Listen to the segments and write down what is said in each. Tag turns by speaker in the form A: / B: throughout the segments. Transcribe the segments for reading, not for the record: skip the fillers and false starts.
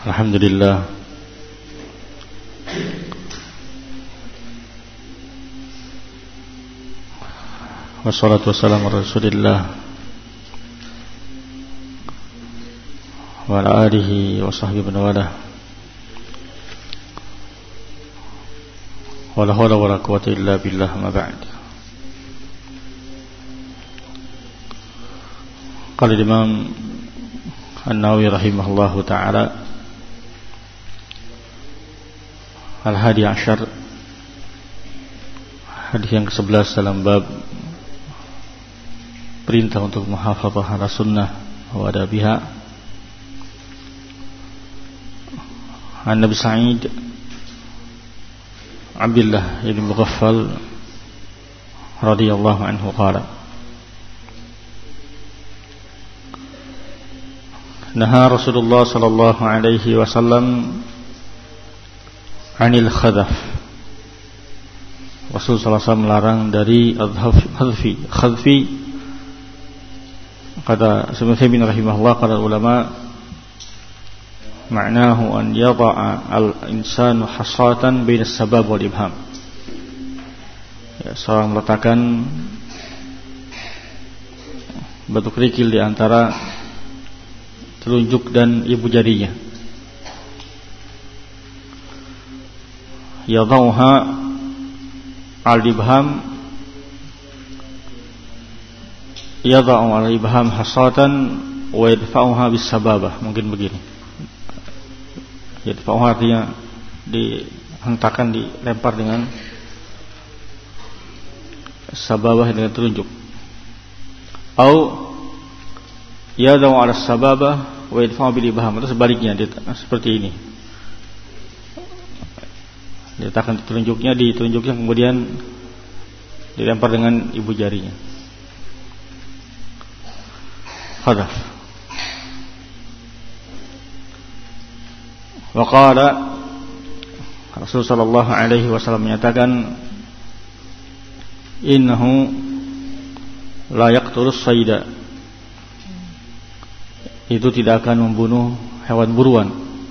A: Alhamdulillah. Wassalatu wassalamu ala Rasulillah wa ala alihi wa sahbihi wa wala. Wala hawla wala quwwata illa billah, ma ba'd. Qala Imam An-Nawawi rahimahullahu ta'ala Al-Hadi Ashar, hadis yang ke-11 dalam bab perintah untuk menghafalkan ala sunnah wa adabiha. An Nabi Sa'id Abdullah ibn Mughaffal radhiyallahu anhu qala Naha Rasulullah sallallahu alaihi wasallam 'anil khadaf. Rasul sallallahu alaihi wasallam melarang dari khadfi. Kata Ibnu rahimahullah, kata ulama, maknahu an yada'a al-insanu hasatan baina as-sabab wal ibham. Ya, seorang meletakkan batu kerikil di antara telunjuk dan ibu jarinya. Yadauha al-ibham, yadau al-ibham hasatan wa yadfa'uha bis-sababah. Mungkin begini. Yadfa'uha artinya dihentakkan, dilempar dengan sababah, dengan telunjuk. Au yadau al-sababah wa yadfa'u bil-ibham, atau sebaliknya, seperti ini. Diletakkan telunjuknya kemudian dilempar dengan ibu jarinya. Khadaf. Wa qala, Rasul sallallahu alaihi wasallam menyatakan, innahu la yaqtulus sayda. Itu tidak akan membunuh hewan buruan.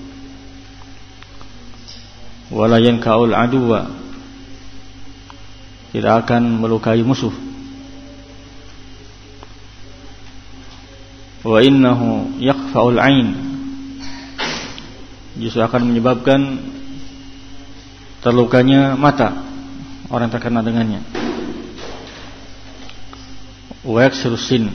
A: Wala yanka'ul aduwa, tidak akan melukai musuh. Wa innahu yaqfa'ul ain, justru akan menyebabkan terlukanya mata orang yang terkena dengannya. Wa yaksirus sin,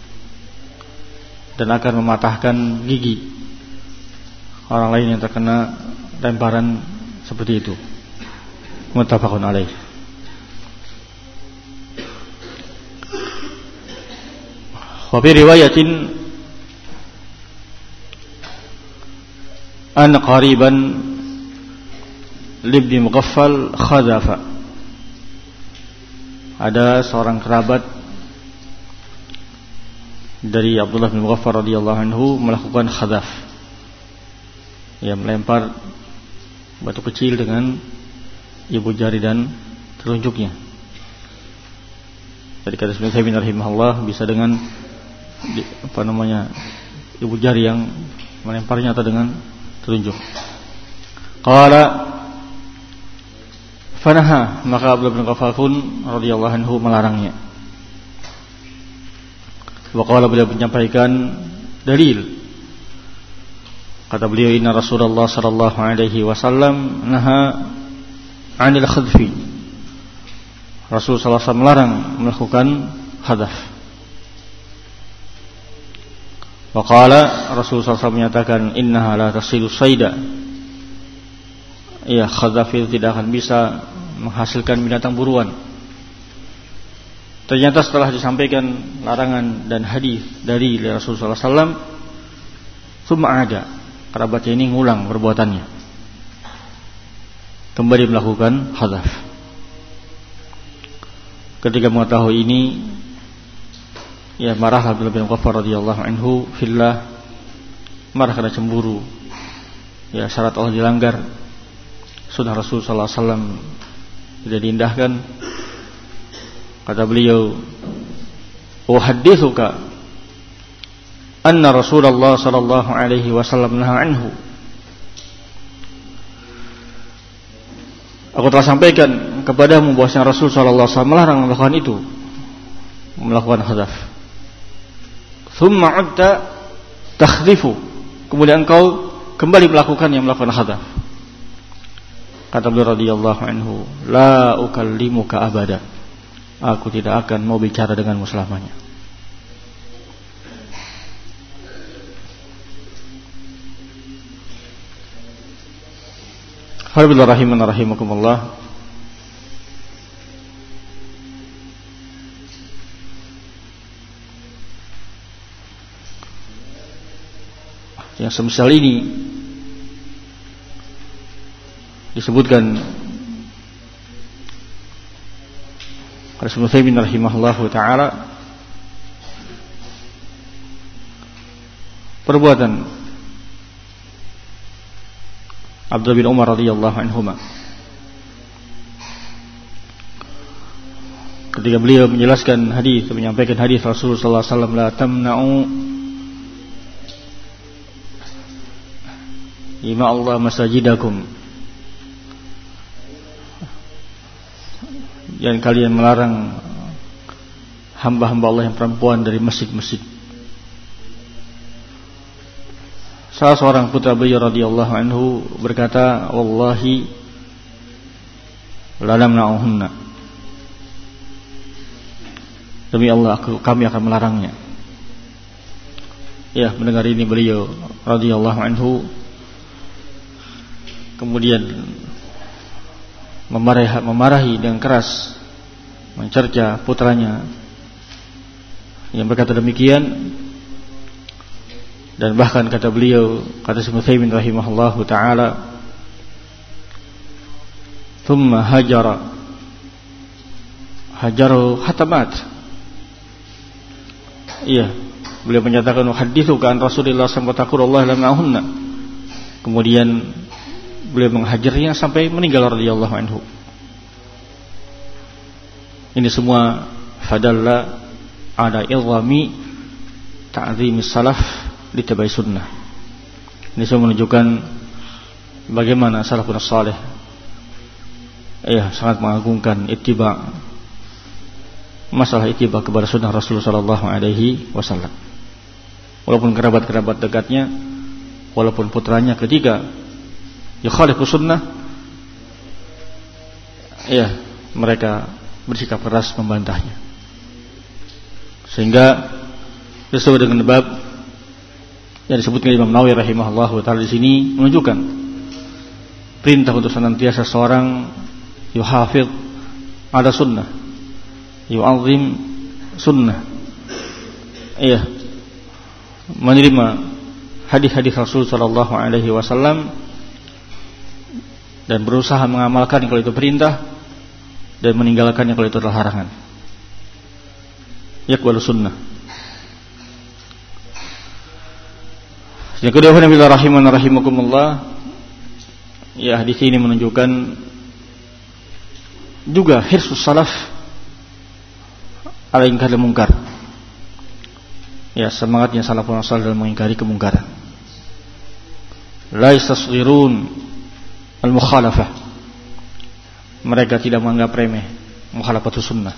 A: dan akan mematahkan gigi orang lain yang terkena lemparan seperti itu. Muttafaqun alaih. Wa fi riwayatin an qariban libni Mughaffal khadafa. Ada seorang kerabat dari Abdullah bin Mughaffal radhiyallahu anhu melakukan khadaf. Ia melempar batu kecil dengan ibu jari dan telunjuknya. Jadi kata Ibnu Taimiyah rahimahullah, bisa dengan ibu jari yang melemparnya atau dengan telunjuk. Qala fanaha, maka Abdullah bin Mughaffal pun radhiyallahu anhu melarangnya. Wa qala, beliau menyampaikan dalil. Kata beliau, inna Rasulullah sallallahu alaihi wasallam naha 'anil khadfi. Rasul sallallahu alaihi wasallam melarang melakukan khadaf. Wa qala, Rasul sallallahu alaihi wasallam menyatakan, innaha la tasilu sayda. Ya, khadaf itu tidak akan bisa menghasilkan binatang buruan. Ternyata setelah disampaikan larangan dan hadis dari Rasul sallallahu alaihi wasallam, summa ada, kerabatnya ini ngulang perbuatannya, kembali melakukan khadaf. Ketika mengetahui ini, ya marah Abdullah bin Mughaffal radhiyallahu anhu fillah, marah karena cemburu. Ya, syarat Allah dilanggar, sunnah Rasul sallallahu alaihi wasallam tidak diindahkan. Kata beliau, "Uhadditsuka anna Rasulullah sallallahu alaihi wasallam naha anhu." Aku telah sampaikan kepadamu bahwasanya Rasul sallallahu alaihi wasallam melarang melakukan itu, melakukan khadaf. Tsumma 'udta takhdifu, kemudian engkau kembali melakukan khadaf. Kata beliau radhiyallahu anhu, la ukallimuka abada, aku tidak akan mau bicara denganmu selamanya. Alhamdulillah rahiman rahimakumullah. Yang semisal ini disebutkan oleh Ibnu Utsaimin rahimahullahu taala, perbuatan Abdullah bin Umar radhiyallahu anhuma ketika beliau menjelaskan hadis, menyampaikan hadis Rasulullah sallallahu alaihi wasallam, la tamna'u ima Allah masajidakum, dan kalian melarang hamba-hamba Allah yang perempuan dari masjid-masjid. Salah seorang putra beliau radhiyallahu anhu berkata, wallahi la namna'uhunna, demi Allah kami akan melarangnya. Ya, mendengar ini beliau radhiyallahu anhu kemudian memarahi dengan keras, mencerca putranya yang berkata demikian. Dan bahkan kata beliau, kata Ibnu Utsaimin rahimahullahu taala, thumma hajaru hatta mat. Iya, beliau menyatakan haditsu kan Rasulullah sallallahu alaihi wasallam. Kemudian beliau menghajarnya sampai meninggal radhiyallahu anhu. Ini semua fadalla ala izami ta'zimi salaf ditabai sunnah. Ini semua menunjukkan bagaimana salafun salih sangat mengagungkan ittiba, masalah ittiba kepada sunnah Rasulullah sallallahu alaihi wasallam. Walaupun kerabat-kerabat dekatnya, walaupun putranya ketika yukhalifu sunnah, mereka bersikap keras membantahnya. Sehingga sesuai dengan bab yang disebutkan Imam Nawawi rahimahullahu taala di sini menunjukkan perintah untuk senantiasa seorang yuhafidh ala sunnah, yu'azzim sunnah, menerima hadis-hadis Rasul sallallahu alaihi wasallam dan berusaha mengamalkan kalau itu perintah dan meninggalkannya kalau itu adalah larangan. Yaqbalu sunnah. Yang kedua, Alhamdulillah rahiman rahimakumullah. Ya, hadis ini menunjukkan juga hirsus salaf ala ingkaril munkar. Ya, semangatnya salafun salih dalam mengingkari kemungkaran. La yastasghirun al-mukhalafah. Mereka tidak menganggap remeh mukhalafatus sunnah.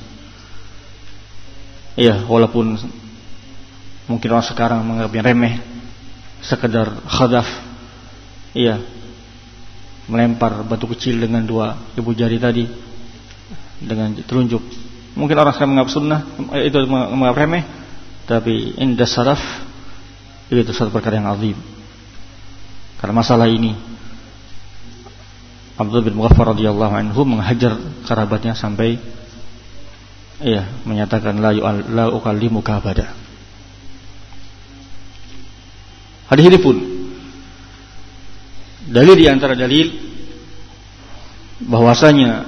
A: Ya, walaupun mungkin orang sekarang menganggapnya remeh, sekedar khadaf, melempar batu kecil dengan dua ibu jari tadi dengan telunjuk. Mungkin orang sekarang menganggap sunnah itu menganggap remeh, tapi inda salaf itu satu perkara yang azim. Karena masalah ini Abdullah bin Mughaffar radhiyallahu anhu menghajar kerabatnya sampai menyatakan la ukallimuka abada. Hadis ini pun dalil di antara dalil bahwasanya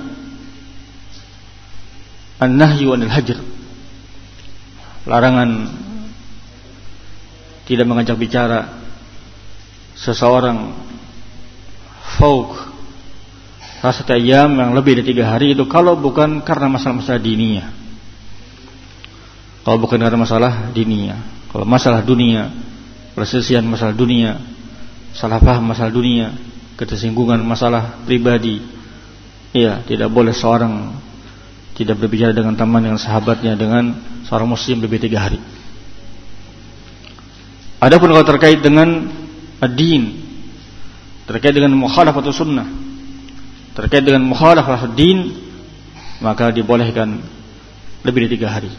A: an-nahyu 'anil hajr, larangan tidak mengajak bicara seseorang fauq rasat ayyam, yang lebih dari 3 hari itu kalau bukan karena masalah-masalah diniyah. Kalau bukan karena masalah diniyah, kalau masalah dunia, perselisihan masalah dunia, salah paham masalah dunia, ketersinggungan masalah pribadi, Iya, tidak boleh seorang tidak berbicara dengan teman, dengan sahabatnya, dengan seorang muslim lebih 3 hari. Adapun kalau terkait dengan ad-din, terkait dengan mukhalafatus sunnah, terkait dengan mukhalafatul din, maka dibolehkan lebih dari 3 hari.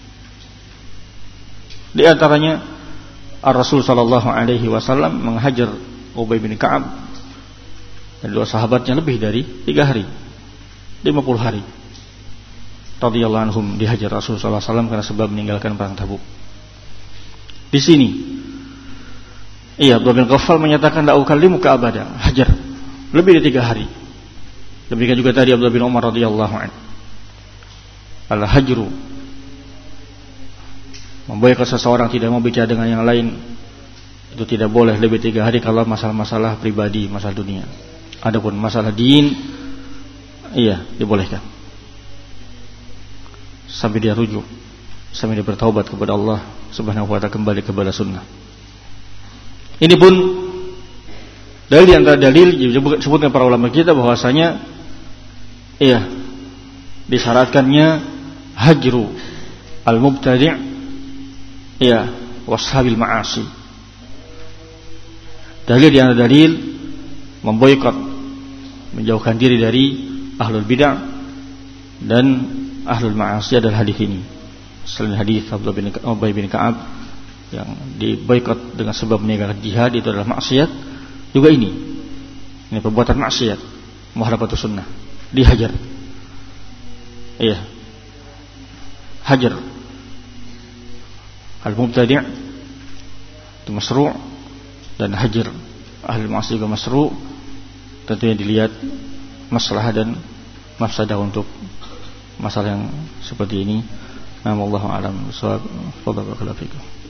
A: Di antaranya Ar-Rasul sallallahu alaihi wasallam menghajar Ubay bin Ka'ab dan 2 sahabatnya lebih dari 3 hari, 50 hari radhiyallahu anhum dihajar Rasul sallallahu alaihi wasallam karena sebab meninggalkan perang Tabuk. Di sini Abdullah bin Ghaffal menyatakan la ukallimuka abada, hajar lebih dari 3 hari. Demikian juga tadi Abdullah bin Umar radhiyallahu anhu. Al-hajru, memboikot seseorang tidak mau bicara dengan yang lain, itu tidak boleh lebih 3 hari kalau masalah-masalah pribadi, masalah dunia. Adapun masalah din, dibolehkan sampai dia rujuk, sampai dia bertaubat kepada Allah Subhanahu wa ta'ala, kembali kepada sunnah. Ini pun dalil di antara dalil disebutkan para ulama kita bahwasanya disyaratkannya hajru al-mubtadi' washabil ma'asi. Dalil di antara dalil memboikot, menjauhkan diri dari ahlul bid'ah dan ahlul ma'asi adalah hadis ini. Selain hadis Ubay bin Ka'ab yang diboikot dengan sebab meninggalkan jihad itu adalah maksiat, juga ini perbuatan maksiat, mukhalafatus sunnah, dihajar. Hajar al-mubtadi' itu masru' dan hajar ahli ma'asi juga masru'. Tentunya dilihat masalah dan mafsadah untuk masalah yang seperti ini. Wallahu a'lam bishawab. Barakallahu fikum.